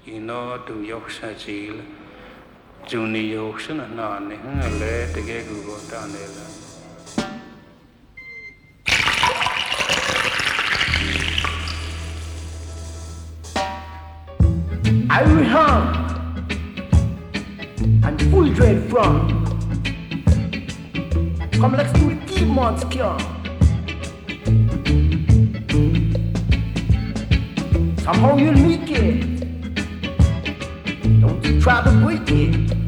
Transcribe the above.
ino tu yok sa chil juni yok sna na ne le tege gu go ta ne la I will hum and full dread from. Come let's do the demons cure. Somehow you'll make it. Don't you try to break it.